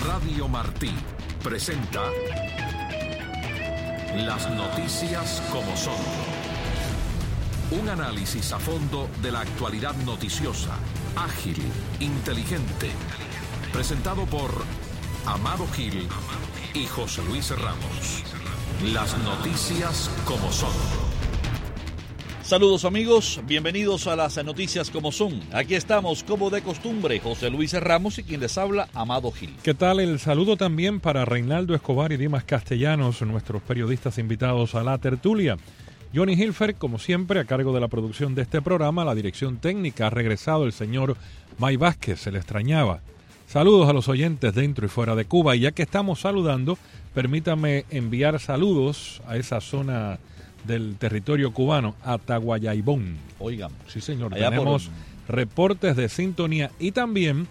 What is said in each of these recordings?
Radio Martí presenta Las noticias como son. Un análisis a fondo de la actualidad noticiosa, ágil, inteligente. Presentado por Amado Gil y José Luis Ramos. Las noticias como son. Saludos amigos, bienvenidos a las noticias como son. Aquí estamos como de costumbre, José Luis Ramos y quien les habla, Amado Gil. ¿Qué tal? El saludo también para Reinaldo Escobar y Dimas Castellanos, nuestros periodistas invitados a la tertulia. Johnny Hilfer, como siempre, a cargo de la producción de este programa. La dirección técnica ha regresado el señor May Vázquez, se le extrañaba. Saludos a los oyentes dentro y fuera de Cuba. Y ya que estamos saludando, permítame enviar saludos a esa zona del territorio cubano, Ataguayaibón. Oigan, sí señor, tenemos reportes de sintonía y también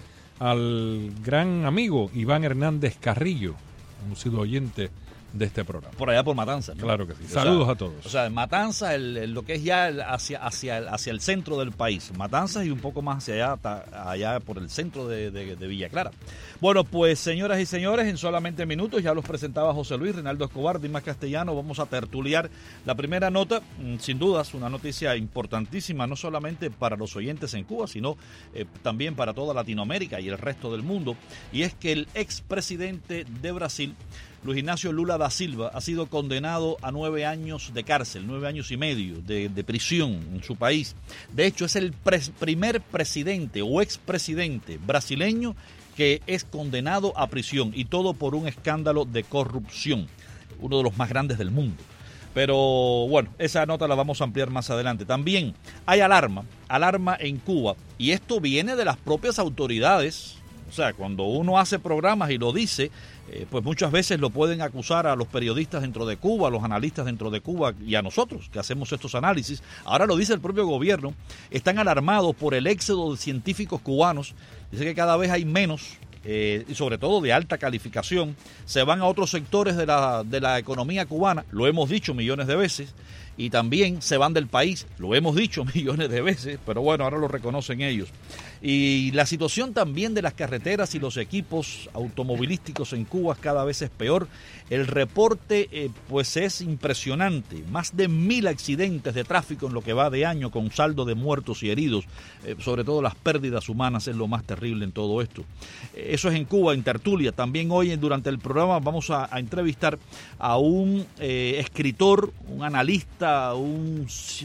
al gran amigo Iván Hernández Carrillo, un sido oyente de este programa. Por allá por Matanzas, ¿no? Claro que sí. Saludos a todos. O sea, Matanzas, lo que es ya hacia el centro del país. Matanzas y un poco más hacia allá por el centro de Villa Clara. Bueno, pues señoras y señores, en solamente minutos ya los presentaba José Luis, Reinaldo Escobar, Dimas Castellano. Vamos a tertuliar la primera nota, sin dudas, una noticia importantísima, no solamente para los oyentes en Cuba, sino también para toda Latinoamérica y el resto del mundo. Y es que el expresidente de Brasil, Luis Ignacio Lula da Silva, ha sido condenado a 9 años de cárcel, 9 años y medio de prisión en su país. De hecho, es el primer presidente o expresidente brasileño que es condenado a prisión, y todo por un escándalo de corrupción, uno de los más grandes del mundo. Pero bueno, esa nota la vamos a ampliar más adelante. También hay alarma en Cuba, y esto viene de las propias autoridades. O sea, cuando uno hace programas y lo dice, pues muchas veces lo pueden acusar a los periodistas dentro de Cuba, a los analistas dentro de Cuba y a nosotros que hacemos estos análisis. Ahora lo dice el propio gobierno. Están alarmados por el éxodo de científicos cubanos. Dice que cada vez hay menos, y sobre todo de alta calificación. Se van a otros sectores de la economía cubana, lo hemos dicho millones de veces. Y también se van del país, lo hemos dicho millones de veces, pero bueno, ahora lo reconocen ellos. Y la situación también de las carreteras y los equipos automovilísticos en Cuba cada vez es peor. El reporte pues es impresionante, más de 1.000 accidentes de tráfico en lo que va de año, con saldo de muertos y heridos. Sobre todo las pérdidas humanas es lo más terrible en todo esto. Eso es en Cuba, en tertulia. También hoy durante el programa vamos a entrevistar a un escritor, un analista, un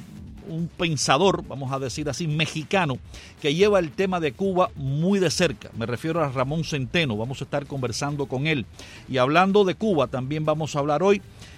pensador, vamos a decir así, mexicano, que lleva el tema de Cuba muy de cerca. Me refiero a Ramón Centeno. Vamos a estar conversando con él. Y hablando de Cuba, también vamos a hablar hoy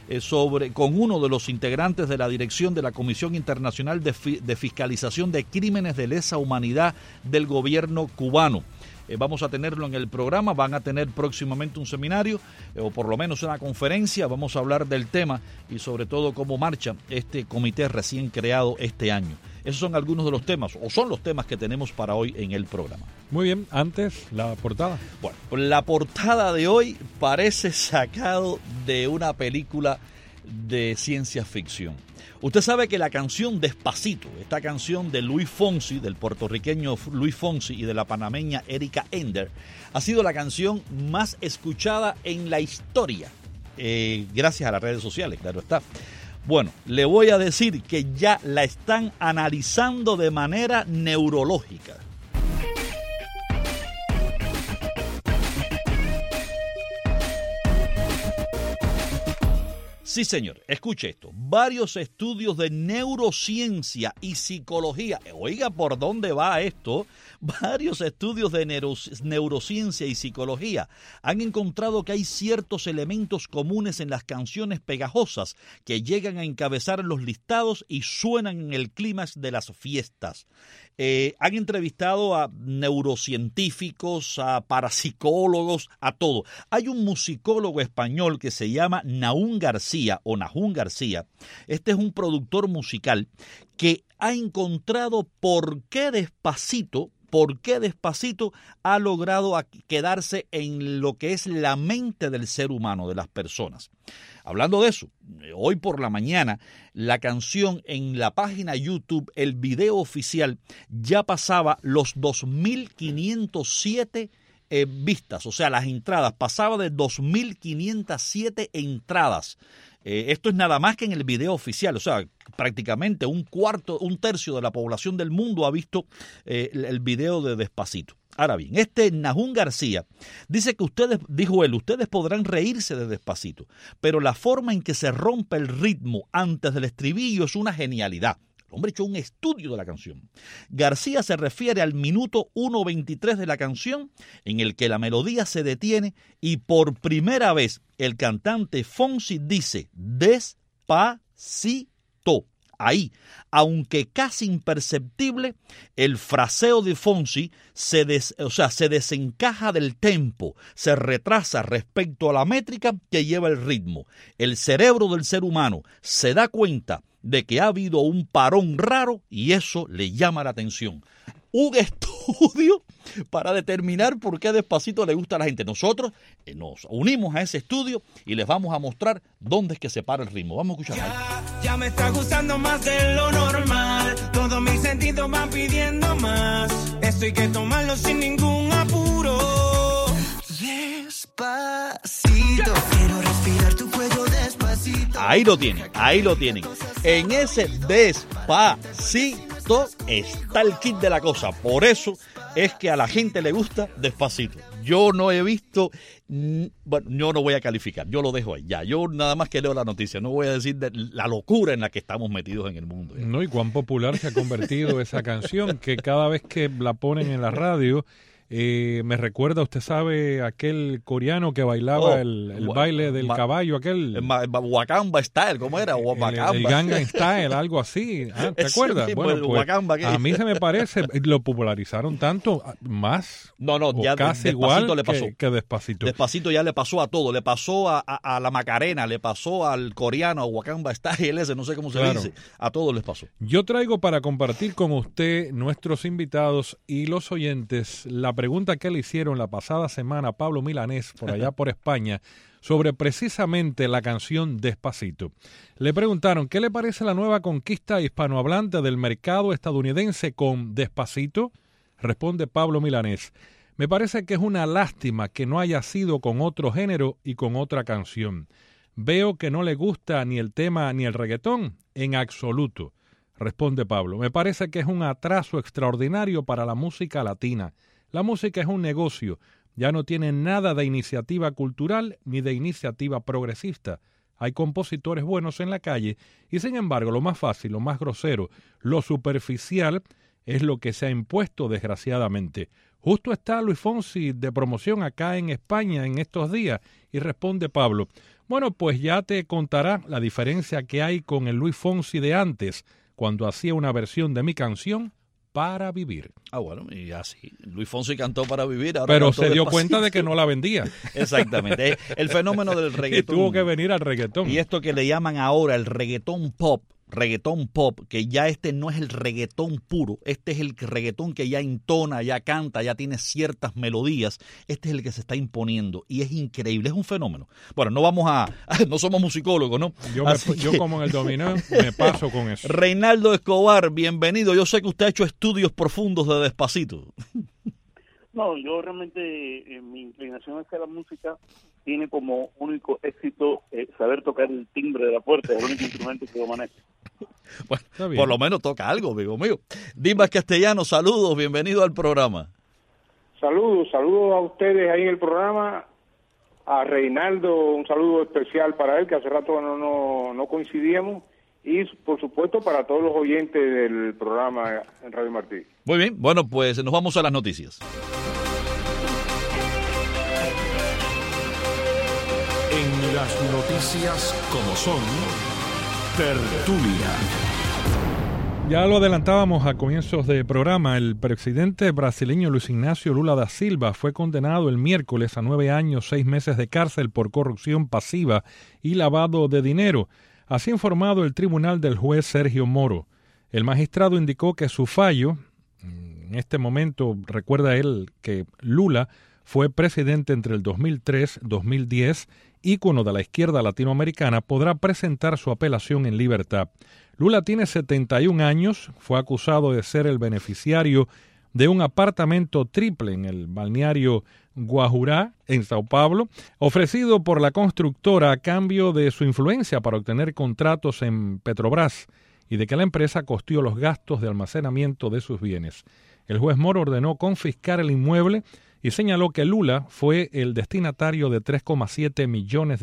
con uno de los integrantes de la dirección de la Comisión Internacional de Fiscalización de Crímenes de Lesa Humanidad del gobierno cubano. Vamos a tenerlo en el programa, van a tener próximamente un seminario, o por lo menos una conferencia. Vamos a hablar del tema y sobre todo cómo marcha este comité recién creado este año. Esos son algunos de los temas, o son los temas que tenemos para hoy en el programa. Muy bien, antes la portada. Bueno, la portada de hoy parece sacado de una película de ciencia ficción. Usted sabe que la canción Despacito, esta canción de Luis Fonsi, del puertorriqueño Luis Fonsi y de la panameña Erika Ender, ha sido la canción más escuchada en la historia, gracias a las redes sociales, claro está. Bueno, le voy a decir que ya la están analizando de manera neurológica. Sí, señor, escuche esto. Varios estudios de neurociencia y psicología. Oiga, ¿por dónde va esto? Varios estudios de neurociencia y psicología han encontrado que hay ciertos elementos comunes en las canciones pegajosas que llegan a encabezar los listados y suenan en el clímax de las fiestas. Han entrevistado a neurocientíficos, a parapsicólogos, a todo. Hay un musicólogo español que se llama Nahum García. Este es un productor musical que ha encontrado por qué Despacito ha logrado quedarse en lo que es la mente del ser humano, de las personas. Hablando de eso, hoy por la mañana la canción en la página YouTube, el video oficial, ya pasaba los 2.507 vistas, o sea, las entradas, pasaba de 2.507 entradas. Esto es nada más que en el video oficial, o sea, prácticamente un tercio de la población del mundo ha visto el video de Despacito. Ahora bien, Nahum García dice que ustedes podrán reírse de Despacito, pero la forma en que se rompe el ritmo antes del estribillo es una genialidad. El hombre echó un estudio de la canción. García se refiere al minuto 1:23 de la canción, en el que la melodía se detiene y por primera vez el cantante Fonsi dice despacito. Ahí, aunque casi imperceptible, el fraseo de Fonsi se desencaja del tempo, se retrasa respecto a la métrica que lleva el ritmo. El cerebro del ser humano se da cuenta de que ha habido un parón raro y eso le llama la atención. Un estudio para determinar por qué Despacito le gusta a la gente. Nosotros nos unimos a ese estudio y les vamos a mostrar dónde es que se para el ritmo. Vamos a escuchar. Ya me está gustando más de lo normal. Todos mis sentidos van pidiendo más. Esto hay que tomarlo sin ningún apuro. Despacito, quiero respirar tu cuello despacito. Ahí lo tienen. En ese Despacito está el kit de la cosa. Por eso es que a la gente le gusta Despacito. Yo no he visto, bueno, yo no voy a calificar, yo lo dejo ahí. Ya, yo nada más que leo la noticia, no voy a decir de la locura en la que estamos metidos en el mundo. Ya. No, y cuán popular se ha convertido esa canción, que cada vez que la ponen en la radio, me recuerda, usted sabe, aquel coreano que bailaba el baile del caballo, aquel... Wakamba Style, ¿cómo era? El Gangnam Style, algo así. ¿Te acuerdas? Bueno, pues, a mí se me parece, lo popularizaron tanto, más, ya casi igual le pasó. Que Despacito. Despacito ya le pasó a todo, le pasó a la Macarena, le pasó al coreano, a Wakamba Style, no sé cómo se dice, a todos les pasó. Yo traigo para compartir con usted, nuestros invitados y los oyentes, la pregunta que le hicieron la pasada semana a Pablo Milanés, por allá por España, sobre precisamente la canción Despacito. Le preguntaron, ¿qué le parece la nueva conquista hispanohablante del mercado estadounidense con Despacito? Responde Pablo Milanés, me parece que es una lástima que no haya sido con otro género y con otra canción. Veo que no le gusta ni el tema ni el reggaetón, en absoluto. Responde Pablo, me parece que es un atraso extraordinario para la música latina. La música es un negocio, ya no tiene nada de iniciativa cultural ni de iniciativa progresista. Hay compositores buenos en la calle y sin embargo lo más fácil, lo más grosero, lo superficial es lo que se ha impuesto desgraciadamente. Justo está Luis Fonsi de promoción acá en España en estos días y responde Pablo, bueno pues ya te contará la diferencia que hay con el Luis Fonsi de antes, cuando hacía una versión de mi canción Para Vivir. Bueno, y así, Luis Fonsi cantó Para Vivir. Ahora pero se dio Despacito. cuenta de que no la vendía. Exactamente, el fenómeno del reggaetón. Y tuvo que venir al reggaetón. Y esto que le llaman ahora el reggaetón pop, que ya no es el reggaetón puro, este es el reggaetón que ya entona, ya canta, ya tiene ciertas melodías, este es el que se está imponiendo y es increíble, es un fenómeno. Bueno, no somos musicólogos, ¿no? Yo como en el dominó me paso con eso. Reinaldo Escobar, bienvenido, yo sé que usted ha hecho estudios profundos de Despacito. No, yo realmente mi inclinación hacia la música tiene como único éxito saber tocar el timbre de la puerta, es el único instrumento que yo manejo. Bueno, por lo menos toca algo, amigo mío. Dimas Castellano, saludos, bienvenido al programa. Saludos a ustedes ahí en el programa, a Reinaldo, un saludo especial para él, que hace rato no coincidíamos, y por supuesto para todos los oyentes del programa en Radio Martí. Muy bien, bueno, pues nos vamos a las noticias. En las noticias como son, tertulia. Ya lo adelantábamos a comienzos de programa, el presidente brasileño Luis Ignacio Lula da Silva fue condenado el miércoles a 9 años, 6 meses de cárcel por corrupción pasiva y lavado de dinero. Así ha informado el tribunal del juez Sergio Moro. El magistrado indicó que su fallo, en este momento recuerda él que Lula fue presidente entre el 2003 y 2010, ícono de la izquierda latinoamericana, podrá presentar su apelación en libertad. Lula tiene 71 años, fue acusado de ser el beneficiario de un apartamento triple en el balneario Guajurá, en Sao Paulo, ofrecido por la constructora a cambio de su influencia para obtener contratos en Petrobras y de que la empresa costeó los gastos de almacenamiento de sus bienes. El juez Moro ordenó confiscar el inmueble y señaló que Lula fue el destinatario de $3,7 millones.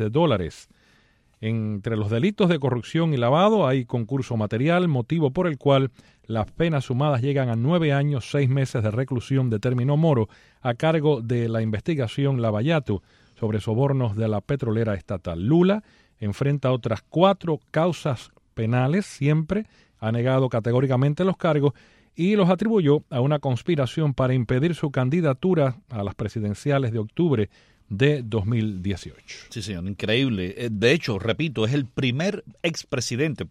Entre los delitos de corrupción y lavado hay concurso material, motivo por el cual las penas sumadas llegan a 9 años, 6 meses de reclusión, determinó Moro, a cargo de la investigación Lavallato sobre sobornos de la petrolera estatal. Lula enfrenta otras 4 causas penales, siempre ha negado categóricamente los cargos y los atribuyó a una conspiración para impedir su candidatura a las presidenciales de octubre de 2018. Sí, señor, increíble. De hecho, repito, es el primer presidente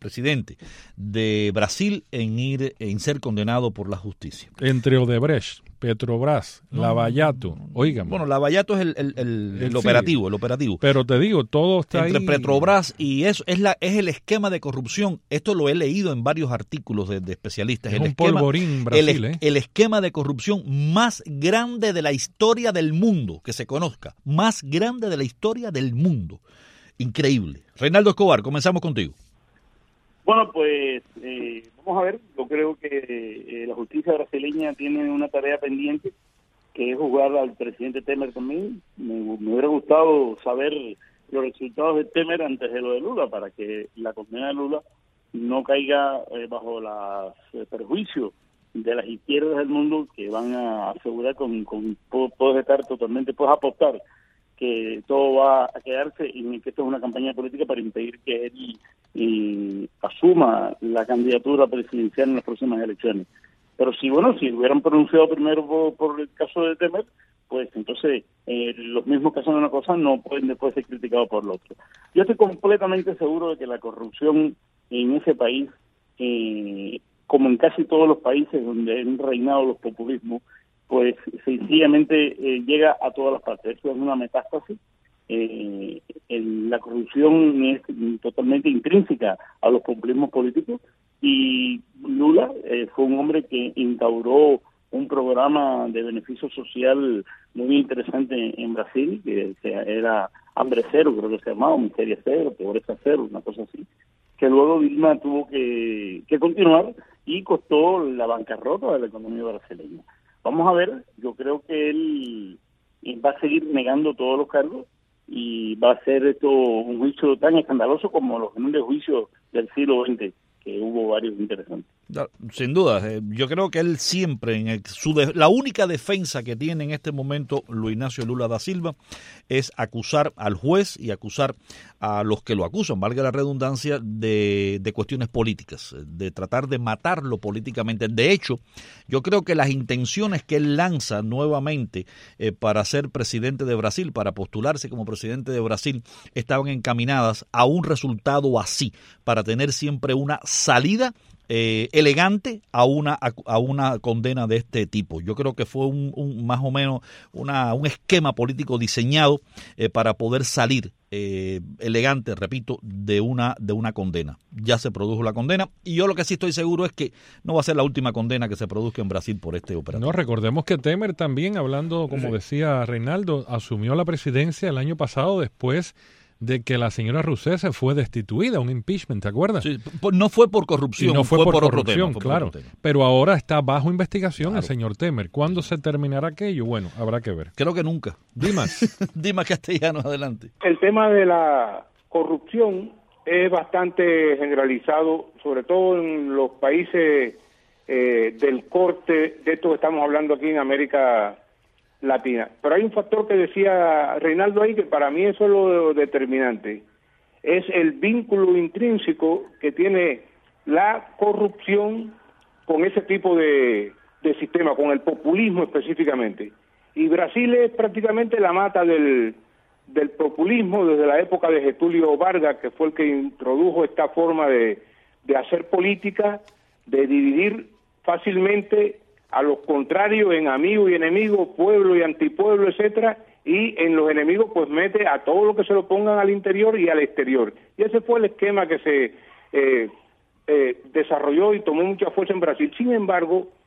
de Brasil en ser condenado por la justicia. Entre Odebrecht, Petrobras, Lavallato, oigan. Bueno, Lavallato es el operativo. Pero te digo, todo está entre ahí. Petrobras y eso es el esquema de corrupción. Esto lo he leído en varios artículos de especialistas. Es un polvorín Brasil, el esquema de corrupción más grande de la historia del mundo, que se conozca. Más grande de la historia del mundo. Increíble. Reinaldo Escobar, comenzamos contigo. Bueno, pues vamos a ver. Yo creo que la justicia brasileña tiene una tarea pendiente, que es juzgar al presidente Temer también. Me hubiera gustado saber los resultados de Temer antes de lo de Lula, para que la condena de Lula no caiga bajo los perjuicios de las izquierdas del mundo, que van a asegurar puedes estar totalmente, puedes apostar que todo va a quedarse y que esto es una campaña política para impedir que él asuma la candidatura presidencial en las próximas elecciones. Pero si hubieran pronunciado primero por el caso de Temer, pues entonces los mismos que hacen una cosa no pueden después ser criticados por el otro. Yo estoy completamente seguro de que la corrupción en ese país, como en casi todos los países donde han reinado los populismos, pues sencillamente llega a todas las partes. Esto es una metástasis. La corrupción es totalmente intrínseca a los populismos políticos, y Lula fue un hombre que instauró un programa de beneficio social muy interesante en Brasil, que era Hambre Cero, creo que se llamaba, Miseria Cero, Pobreza Cero, una cosa así, que luego Dilma tuvo que continuar y costó la bancarrota de la economía brasileña. Vamos a ver, yo creo que él va a seguir negando todos los cargos y va a ser esto un juicio tan escandaloso como los grandes juicios del siglo XX, que hubo varios interesantes. Sin duda, yo creo que él siempre, la única defensa que tiene en este momento Luis Ignacio Lula da Silva es acusar al juez y acusar a los que lo acusan, valga la redundancia, de cuestiones políticas, de tratar de matarlo políticamente. De hecho, yo creo que las intenciones que él lanza nuevamente para ser presidente de Brasil, para postularse como presidente de Brasil, estaban encaminadas a un resultado así, para tener siempre una salida elegante a una condena de este tipo. Yo creo que fue un más o menos un esquema político diseñado para poder salir elegante, repito, de una condena. Ya se produjo la condena y yo lo que sí estoy seguro es que no va a ser la última condena que se produzca en Brasil por este operativo. No, recordemos que Temer también, hablando, como decía Reinaldo, asumió la presidencia el año pasado después de que la señora Rousseff se fue destituida, un impeachment, ¿te acuerdas? Sí, no fue por corrupción, y no fue por corrupción, otro tema, claro. Pero ahora está bajo investigación el señor Temer. ¿Cuándo se terminará aquello? Bueno, habrá que ver. Creo que nunca. Dimas. Dimas Castellanos, adelante. El tema de la corrupción es bastante generalizado, sobre todo en los países del corte de esto que estamos hablando aquí en América Latina. Pero hay un factor que decía Reinaldo ahí que para mí eso es lo determinante. Es el vínculo intrínseco que tiene la corrupción con ese tipo de sistema, con el populismo específicamente. Y Brasil es prácticamente la mata del populismo desde la época de Getúlio Vargas, que fue el que introdujo esta forma de hacer política, de dividir fácilmente a los contrarios en amigos y enemigos, pueblo y antipueblo, etcétera, y en los enemigos pues mete a todo lo que se lo pongan al interior y al exterior. Y ese fue el esquema que se desarrolló y tomó mucha fuerza en Brasil. Sin embargo,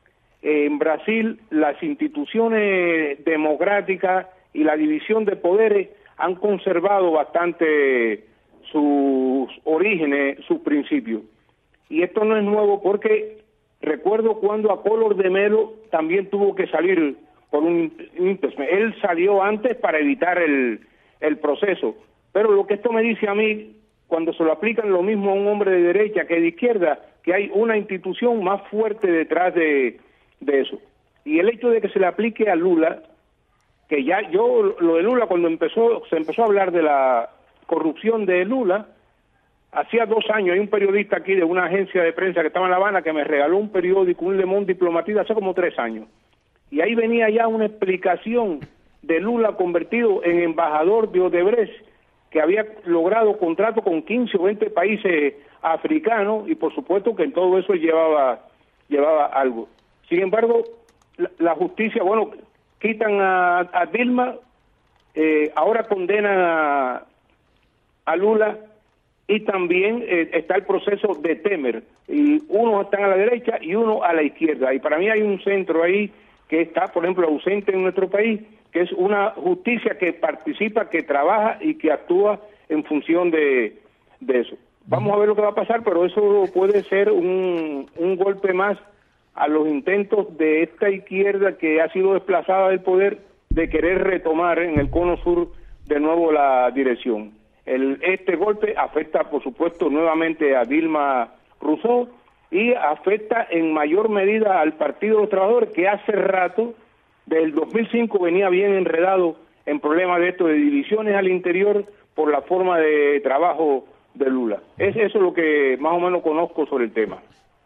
en Brasil las instituciones democráticas y la división de poderes han conservado bastante sus orígenes, sus principios. Y esto no es nuevo porque recuerdo cuando a Collor de Mello también tuvo que salir por un impeachment. Él salió antes para evitar el proceso. Pero lo que esto me dice a mí, cuando se lo aplican lo mismo a un hombre de derecha que de izquierda, que hay una institución más fuerte detrás de eso. Y el hecho de que se le aplique a Lula, que ya lo de Lula, cuando se empezó a hablar de la corrupción de Lula, hacía 2 años, hay un periodista aquí de una agencia de prensa que estaba en La Habana que me regaló un periódico, un Le Monde Diplomatique, hace como 3 años. Y ahí venía ya una explicación de Lula convertido en embajador de Odebrecht, que había logrado contrato con 15 o 20 países africanos, y por supuesto que en todo eso llevaba algo. Sin embargo, la justicia, bueno, quitan a Dilma, ahora condenan a Lula, y también está el proceso de Temer, y unos están a la derecha y uno a la izquierda, y para mí hay un centro ahí que está, por ejemplo, ausente en nuestro país, que es una justicia que participa, que trabaja y que actúa en función de eso. Vamos a ver lo que va a pasar, pero eso puede ser un golpe más a los intentos de esta izquierda que ha sido desplazada del poder de querer retomar en el cono sur de nuevo la dirección. Este golpe afecta, por supuesto, nuevamente a Dilma Rousseff y afecta en mayor medida al Partido de los Trabajadores, que hace rato, del 2005, venía bien enredado en problemas de esto, de divisiones al interior por la forma de trabajo de Lula. Eso es lo que más o menos conozco sobre el tema.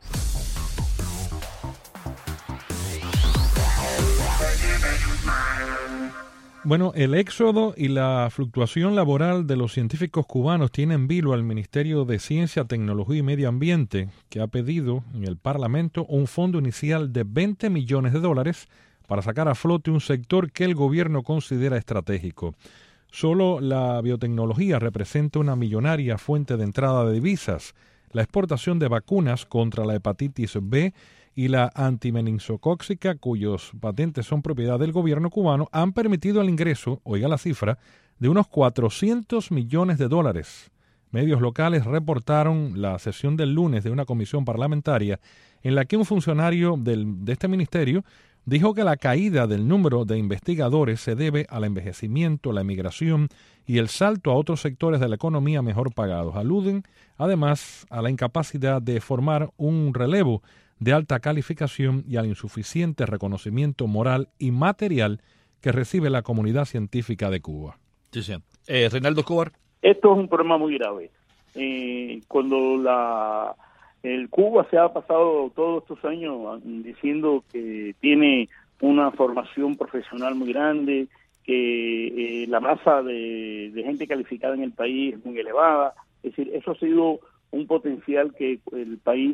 Bueno, el éxodo y la fluctuación laboral de los científicos cubanos tienen en vilo al Ministerio de Ciencia, Tecnología y Medio Ambiente, que ha pedido en el Parlamento un fondo inicial de $20 millones para sacar a flote un sector que el gobierno considera estratégico. Solo la biotecnología representa una millonaria fuente de entrada de divisas. La exportación de vacunas contra la hepatitis B y la antimeningocóxica, cuyos patentes son propiedad del gobierno cubano, han permitido el ingreso, oiga la cifra, de unos $400 millones. Medios locales reportaron la sesión del lunes de una comisión parlamentaria en la que un funcionario de este ministerio dijo que la caída del número de investigadores se debe al envejecimiento, la emigración y el salto a otros sectores de la economía mejor pagados. Aluden, además, a la incapacidad de formar un relevo de alta calificación y al insuficiente reconocimiento moral y material que recibe la comunidad científica de Cuba. Sí, sí. Reinaldo Escobar. Esto es un problema muy grave. Cuando el Cuba se ha pasado todos estos años diciendo que tiene una formación profesional muy grande, que la masa de gente calificada en el país es muy elevada, es decir, eso ha sido un potencial que el país,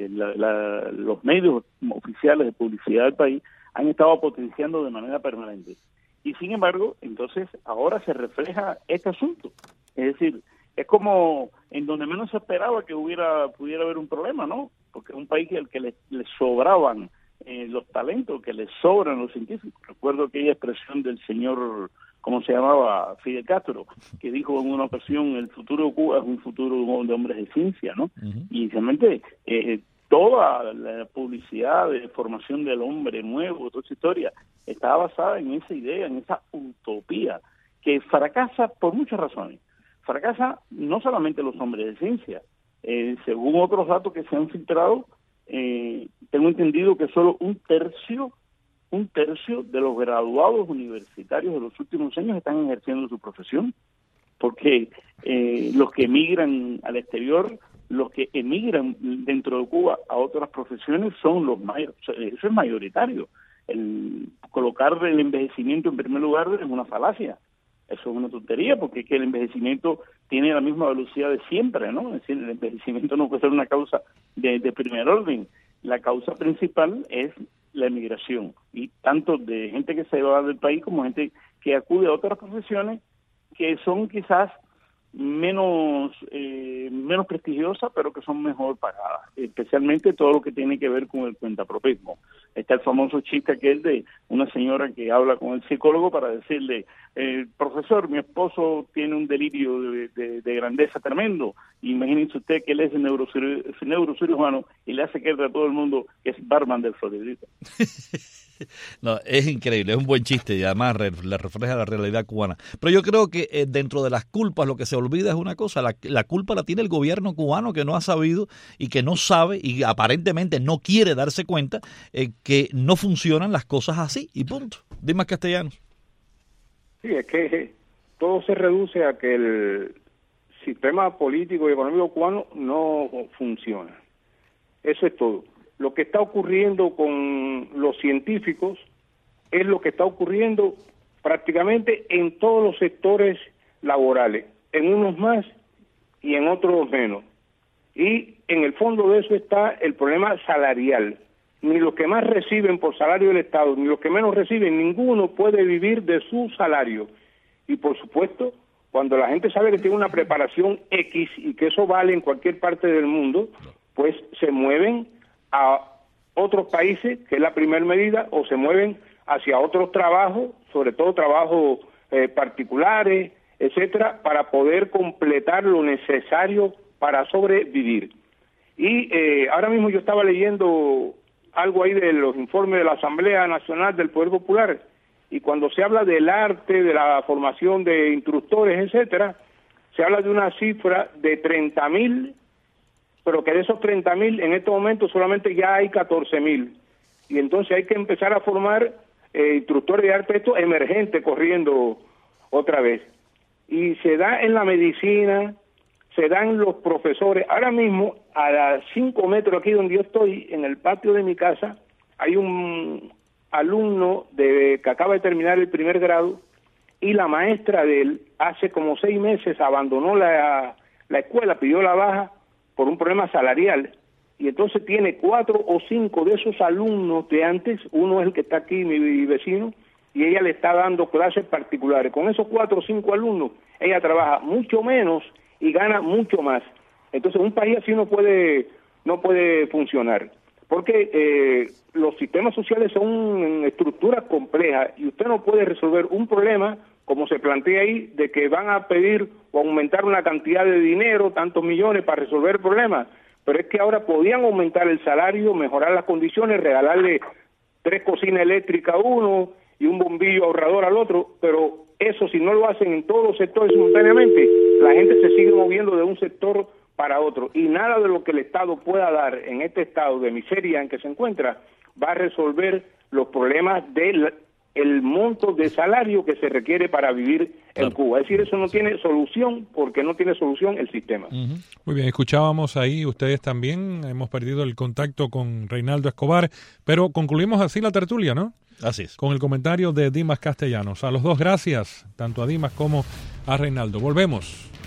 los medios oficiales de publicidad del país han estado potenciando de manera permanente. Y sin embargo, entonces ahora se refleja este asunto. Es decir, es como en donde menos se esperaba que pudiera haber un problema, ¿no? Porque es un país al que le sobraban los talentos, que le sobran los científicos. Recuerdo aquella expresión del señor, ¿cómo se llamaba? Fidel Castro, que dijo en una ocasión, el futuro de Cuba es un futuro de hombres de ciencia, ¿no? Uh-huh. Y realmente toda la publicidad de formación del hombre nuevo, toda esa historia, estaba basada en esa idea, en esa utopía, que fracasa por muchas razones. Fracasa no solamente los hombres de ciencia, según otros datos que se han filtrado, tengo entendido que solo un tercio de los graduados universitarios de los últimos años están ejerciendo su profesión, porque los que emigran al exterior, los que emigran dentro de Cuba a otras profesiones son los mayores, eso es mayoritario. Colocar el envejecimiento en primer lugar es una falacia. Eso es una tontería, porque es que el envejecimiento tiene la misma velocidad de siempre, ¿no? Es decir, el envejecimiento no puede ser una causa de primer orden. La causa principal es la emigración, y tanto de gente que se va del país como gente que acude a otras profesiones que son quizás menos prestigiosa, pero que son mejor pagadas, especialmente todo lo que tiene que ver con el cuentapropismo. Está el famoso chiste aquel de una señora que habla con el psicólogo para decirle, profesor, mi esposo tiene un delirio de grandeza tremendo, imagínense usted que él es neurocirujano y le hace creer a todo el mundo que es barman del Floridita. No, es increíble, es un buen chiste y además le refleja la realidad cubana. Pero yo creo que dentro de las culpas lo que se olvida es una cosa, la culpa la tiene el gobierno cubano, que no ha sabido y que no sabe y aparentemente no quiere darse cuenta que no funcionan las cosas así y punto. Dimas Castellanos. Sí, es que todo se reduce a que el sistema político y económico cubano no funciona. Eso es todo. Lo que está ocurriendo con los científicos es lo que está ocurriendo prácticamente en todos los sectores laborales, en unos más y en otros menos. Y en el fondo de eso está el problema salarial. Ni los que más reciben por salario del Estado, ni los que menos reciben, ninguno puede vivir de su salario. Y por supuesto, cuando la gente sabe que tiene una preparación X y que eso vale en cualquier parte del mundo, pues se mueven a otros países, que es la primera medida, o se mueven hacia otros trabajos, sobre todo trabajos particulares, etcétera, para poder completar lo necesario para sobrevivir. Y ahora mismo yo estaba leyendo algo ahí de los informes de la Asamblea Nacional del Poder Popular, y cuando se habla del arte, de la formación de instructores, etcétera, se habla de una cifra de 30.000, pero que de esos 30.000 en estos momentos solamente ya hay 14.000. Y entonces hay que empezar a formar instructores de arte, esto emergente, corriendo otra vez. Y se da en la medicina, se dan los profesores. Ahora mismo, a 5 metros aquí donde yo estoy, en el patio de mi casa, hay un alumno que acaba de terminar el primer grado, y la maestra de él hace como 6 meses abandonó la escuela, pidió la baja por un problema salarial, y entonces tiene 4 o 5 de esos alumnos de antes, uno es el que está aquí, mi vecino, y ella le está dando clases particulares. Con esos 4 o 5 alumnos, ella trabaja mucho menos y gana mucho más. Entonces un país así no puede funcionar, porque los sistemas sociales son estructuras complejas, y usted no puede resolver un problema como se plantea ahí, de que van a pedir o aumentar una cantidad de dinero, tantos millones, para resolver el problema. Pero es que ahora podían aumentar el salario, mejorar las condiciones, regalarle 3 cocinas eléctricas a uno y un bombillo ahorrador al otro, pero eso, si no lo hacen en todos los sectores simultáneamente, la gente se sigue moviendo de un sector para otro, y nada de lo que el Estado pueda dar en este estado de miseria en que se encuentra va a resolver los problemas del monto de salario que se requiere para vivir en Cuba. Es decir, eso no tiene solución, porque no tiene solución el sistema. Muy bien, escuchábamos ahí, ustedes también, hemos perdido el contacto con Reinaldo Escobar, pero concluimos así la tertulia, ¿no? Así es. Con el comentario de Dimas Castellanos. A los dos, gracias, tanto a Dimas como a Reinaldo. Volvemos.